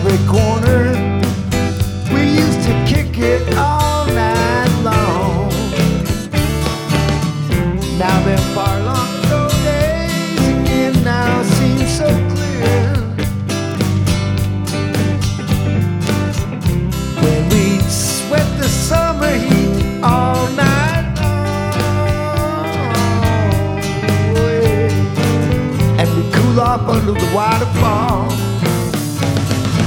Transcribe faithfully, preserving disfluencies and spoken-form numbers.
every corner. We used to kick it all night long. Now them far long ago days again now seem so clear. When we sweat the summer heat all night long, and we cool off under the waterfall.